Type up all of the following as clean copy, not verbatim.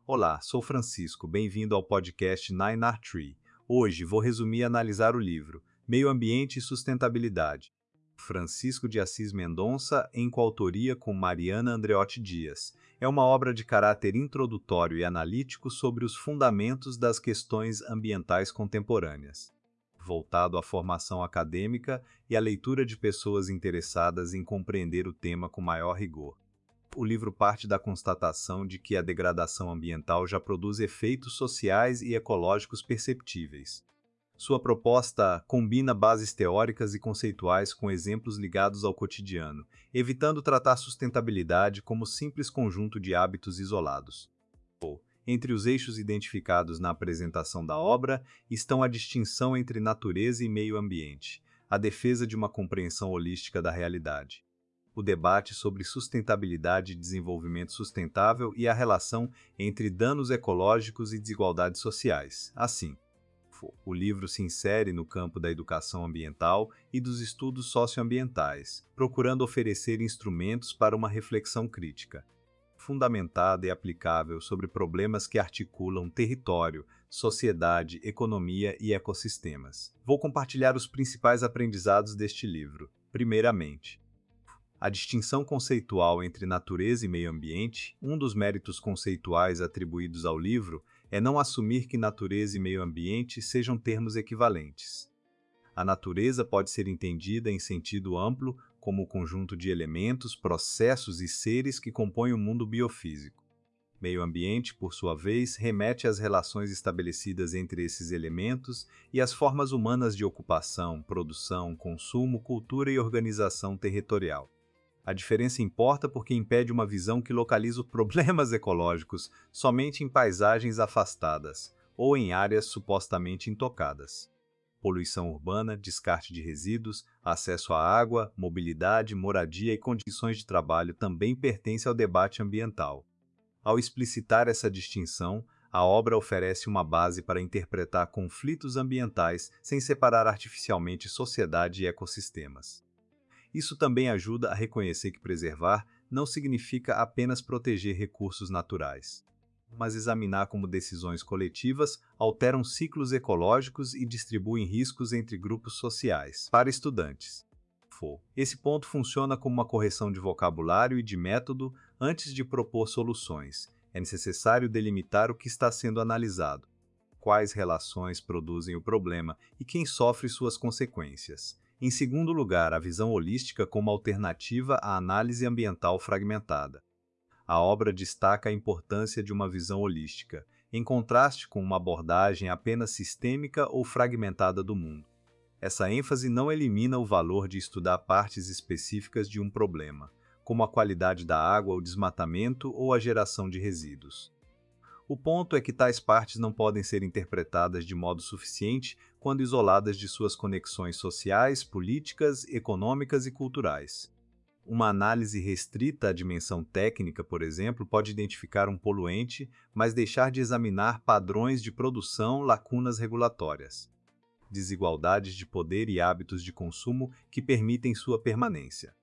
Olá, sou Francisco, bem-vindo ao podcast Nine Art Tree. Hoje vou resumir e analisar o livro Meio Ambiente e Sustentabilidade. Francisco de Assis Mendonça, em coautoria com Mariana Andreotti Dias. É uma obra de caráter introdutório e analítico sobre os fundamentos das questões ambientais contemporâneas, voltado à formação acadêmica e à leitura de pessoas interessadas em compreender o tema com maior rigor. O livro parte da constatação de que a degradação ambiental já produz efeitos sociais e ecológicos perceptíveis. Sua proposta combina bases teóricas e conceituais com exemplos ligados ao cotidiano, evitando tratar sustentabilidade como simples conjunto de hábitos isolados. Entre os eixos identificados na apresentação da obra estão a distinção entre natureza e meio ambiente, a defesa de uma compreensão holística da realidade, o debate sobre sustentabilidade e desenvolvimento sustentável e a relação entre danos ecológicos e desigualdades sociais. Assim, o livro se insere no campo da educação ambiental e dos estudos socioambientais, procurando oferecer instrumentos para uma reflexão crítica, fundamentada e aplicável sobre problemas que articulam território, sociedade, economia e ecossistemas. Vou compartilhar os principais aprendizados deste livro. Primeiramente, a distinção conceitual entre natureza e meio ambiente. Um dos méritos conceituais atribuídos ao livro é não assumir que natureza e meio ambiente sejam termos equivalentes. A natureza pode ser entendida em sentido amplo como o conjunto de elementos, processos e seres que compõem o mundo biofísico. Meio ambiente, por sua vez, remete às relações estabelecidas entre esses elementos e às formas humanas de ocupação, produção, consumo, cultura e organização territorial. A diferença importa porque impede uma visão que localiza os problemas ecológicos somente em paisagens afastadas ou em áreas supostamente intocadas. Poluição urbana, descarte de resíduos, acesso à água, mobilidade, moradia e condições de trabalho também pertencem ao debate ambiental. Ao explicitar essa distinção, a obra oferece uma base para interpretar conflitos ambientais sem separar artificialmente sociedade e ecossistemas. Isso também ajuda a reconhecer que preservar não significa apenas proteger recursos naturais, mas examinar como decisões coletivas alteram ciclos ecológicos e distribuem riscos entre grupos sociais. Para estudantes, esse ponto funciona como uma correção de vocabulário e de método antes de propor soluções. É necessário delimitar o que está sendo analisado, quais relações produzem o problema e quem sofre suas consequências. Em segundo lugar, a visão holística como alternativa à análise ambiental fragmentada. A obra destaca a importância de uma visão holística, em contraste com uma abordagem apenas sistêmica ou fragmentada do mundo. Essa ênfase não elimina o valor de estudar partes específicas de um problema, como a qualidade da água, o desmatamento ou a geração de resíduos. O ponto é que tais partes não podem ser interpretadas de modo suficiente quando isoladas de suas conexões sociais, políticas, econômicas e culturais. Uma análise restrita à dimensão técnica, por exemplo, pode identificar um poluente, mas deixar de examinar padrões de produção, lacunas regulatórias, desigualdades de poder e hábitos de consumo que permitem sua permanência.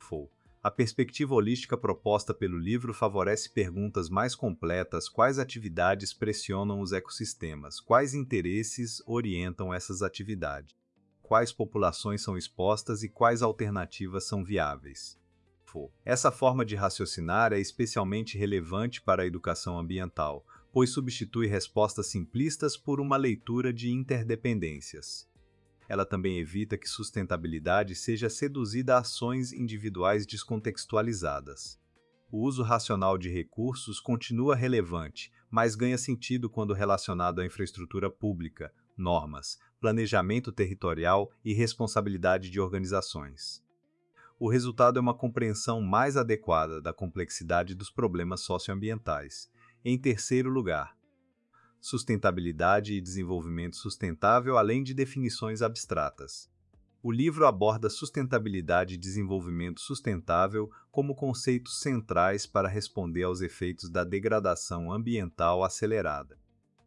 A perspectiva holística proposta pelo livro favorece perguntas mais completas: quais atividades pressionam os ecossistemas, quais interesses orientam essas atividades, quais populações são expostas e quais alternativas são viáveis. Essa forma de raciocinar é especialmente relevante para a educação ambiental, pois substitui respostas simplistas por uma leitura de interdependências. Ela também evita que sustentabilidade seja seduzida a ações individuais descontextualizadas. O uso racional de recursos continua relevante, mas ganha sentido quando relacionado à infraestrutura pública, normas, planejamento territorial e responsabilidade de organizações. O resultado é uma compreensão mais adequada da complexidade dos problemas socioambientais. Em terceiro lugar, sustentabilidade e desenvolvimento sustentável além de definições abstratas. O livro aborda sustentabilidade e desenvolvimento sustentável como conceitos centrais para responder aos efeitos da degradação ambiental acelerada.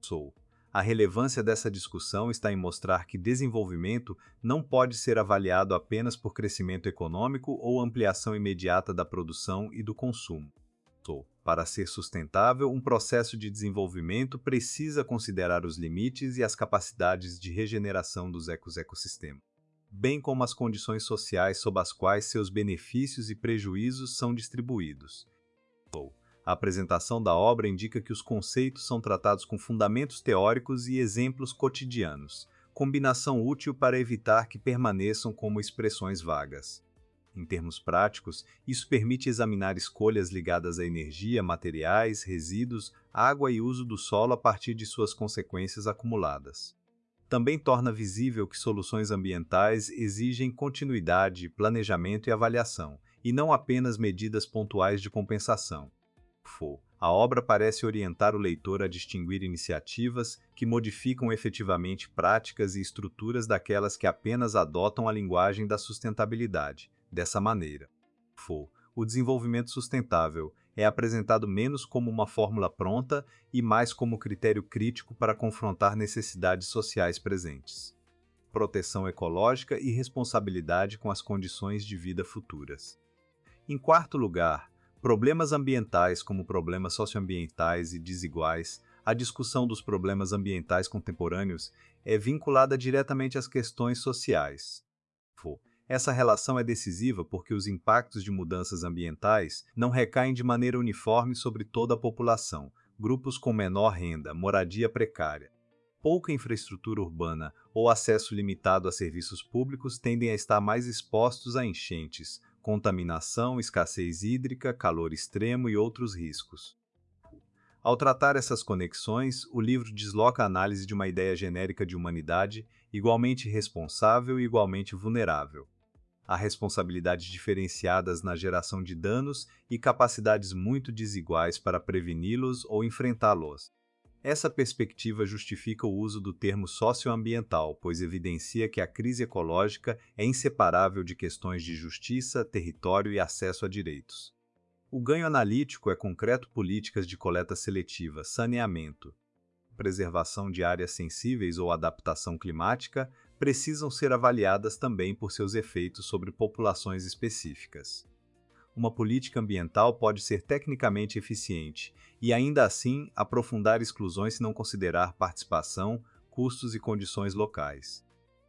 A relevância dessa discussão está em mostrar que desenvolvimento não pode ser avaliado apenas por crescimento econômico ou ampliação imediata da produção e do consumo. Para ser sustentável, um processo de desenvolvimento precisa considerar os limites e as capacidades de regeneração dos ecossistemas, bem como as condições sociais sob as quais seus benefícios e prejuízos são distribuídos. A apresentação da obra indica que os conceitos são tratados com fundamentos teóricos e exemplos cotidianos, combinação útil para evitar que permaneçam como expressões vagas. Em termos práticos, isso permite examinar escolhas ligadas à energia, materiais, resíduos, água e uso do solo a partir de suas consequências acumuladas. Também torna visível que soluções ambientais exigem continuidade, planejamento e avaliação, e não apenas medidas pontuais de compensação. A obra parece orientar o leitor a distinguir iniciativas que modificam efetivamente práticas e estruturas daquelas que apenas adotam a linguagem da sustentabilidade. Dessa maneira, o desenvolvimento sustentável é apresentado menos como uma fórmula pronta e mais como critério crítico para confrontar necessidades sociais presentes, proteção ecológica e responsabilidade com as condições de vida futuras. Em quarto lugar, problemas ambientais como problemas socioambientais e desiguais. A discussão dos problemas ambientais contemporâneos é vinculada diretamente às questões sociais. Essa relação é decisiva porque os impactos de mudanças ambientais não recaem de maneira uniforme sobre toda a população, grupos com menor renda, moradia precária, pouca infraestrutura urbana ou acesso limitado a serviços públicos tendem a estar mais expostos a enchentes, contaminação, escassez hídrica, calor extremo e outros riscos. Ao tratar essas conexões, o livro desloca a análise de uma ideia genérica de humanidade igualmente responsável e igualmente vulnerável. Há responsabilidades diferenciadas na geração de danos e capacidades muito desiguais para preveni-los ou enfrentá-los. Essa perspectiva justifica o uso do termo socioambiental, pois evidencia que a crise ecológica é inseparável de questões de justiça, território e acesso a direitos. O ganho analítico é concreto: políticas de coleta seletiva, saneamento, preservação de áreas sensíveis ou adaptação climática precisam ser avaliadas também por seus efeitos sobre populações específicas. Uma política ambiental pode ser tecnicamente eficiente e, ainda assim, aprofundar exclusões se não considerar participação, custos e condições locais.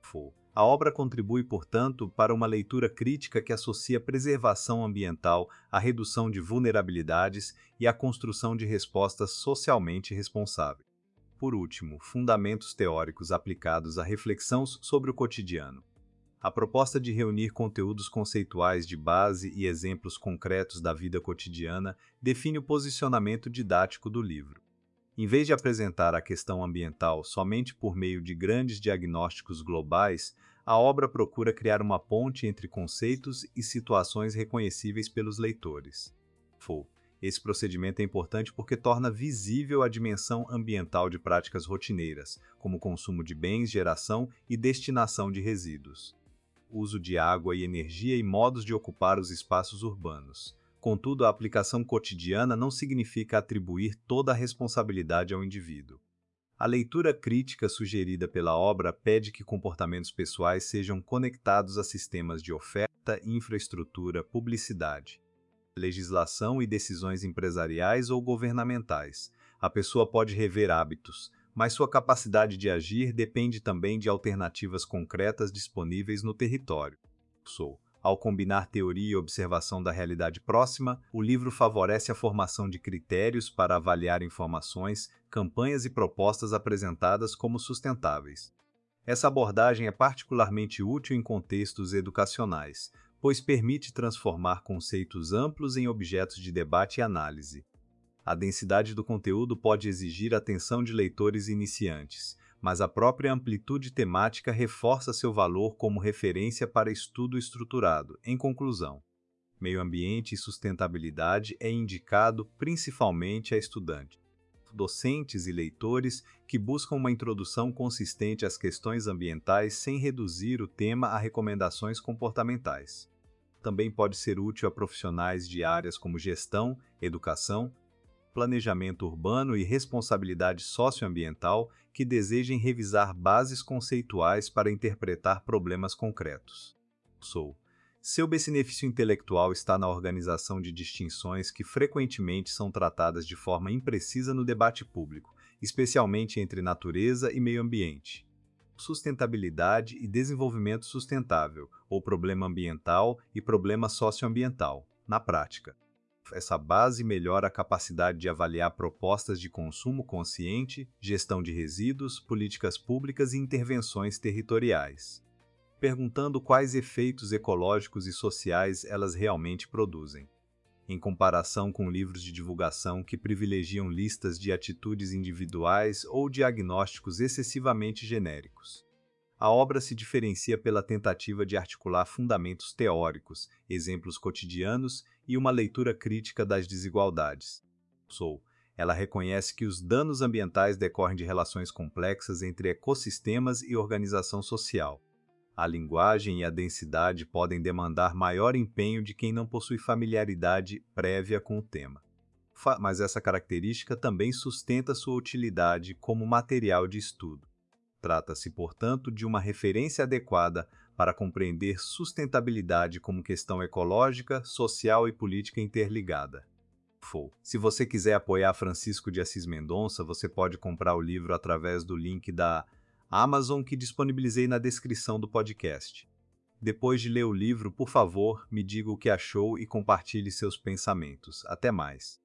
A obra contribui, portanto, para uma leitura crítica que associa preservação ambiental à redução de vulnerabilidades e à construção de respostas socialmente responsáveis. Por último, fundamentos teóricos aplicados à reflexão sobre o cotidiano. A proposta de reunir conteúdos conceituais de base e exemplos concretos da vida cotidiana define o posicionamento didático do livro. Em vez de apresentar a questão ambiental somente por meio de grandes diagnósticos globais, a obra procura criar uma ponte entre conceitos e situações reconhecíveis pelos leitores. Esse procedimento é importante porque torna visível a dimensão ambiental de práticas rotineiras, como consumo de bens, geração e destinação de resíduos, uso de água e energia e modos de ocupar os espaços urbanos. Contudo, a aplicação cotidiana não significa atribuir toda a responsabilidade ao indivíduo. A leitura crítica sugerida pela obra pede que comportamentos pessoais sejam conectados a sistemas de oferta, infraestrutura, publicidade, legislação e decisões empresariais ou governamentais. A pessoa pode rever hábitos, mas sua capacidade de agir depende também de alternativas concretas disponíveis no território. Ao combinar teoria e observação da realidade próxima, o livro favorece a formação de critérios para avaliar informações, campanhas e propostas apresentadas como sustentáveis. Essa abordagem é particularmente útil em contextos educacionais, pois permite transformar conceitos amplos em objetos de debate e análise. A densidade do conteúdo pode exigir atenção de leitores iniciantes, mas a própria amplitude temática reforça seu valor como referência para estudo estruturado. Em conclusão, meio ambiente e sustentabilidade é indicado principalmente a estudantes, docentes e leitores que buscam uma introdução consistente às questões ambientais sem reduzir o tema a recomendações comportamentais. Também pode ser útil a profissionais de áreas como gestão, educação, planejamento urbano e responsabilidade socioambiental que desejem revisar bases conceituais para interpretar problemas concretos. Seu benefício intelectual está na organização de distinções que frequentemente são tratadas de forma imprecisa no debate público, especialmente entre natureza e meio ambiente. Sustentabilidade e desenvolvimento sustentável, ou problema ambiental e problema socioambiental, na prática. Essa base melhora a capacidade de avaliar propostas de consumo consciente, gestão de resíduos, políticas públicas e intervenções territoriais, perguntando quais efeitos ecológicos e sociais elas realmente produzem, em comparação com livros de divulgação que privilegiam listas de atitudes individuais ou diagnósticos excessivamente genéricos. A obra se diferencia pela tentativa de articular fundamentos teóricos, exemplos cotidianos e uma leitura crítica das desigualdades. Ela reconhece que os danos ambientais decorrem de relações complexas entre ecossistemas e organização social. A linguagem e a densidade podem demandar maior empenho de quem não possui familiaridade prévia com o tema. Mas essa característica também sustenta sua utilidade como material de estudo. Trata-se, portanto, de uma referência adequada para compreender sustentabilidade como questão ecológica, social e política interligada. Se você quiser apoiar Francisco de Assis Mendonça, você pode comprar o livro através do link da Amazon que disponibilizei na descrição do podcast. Depois de ler o livro, por favor, me diga o que achou e compartilhe seus pensamentos. Até mais.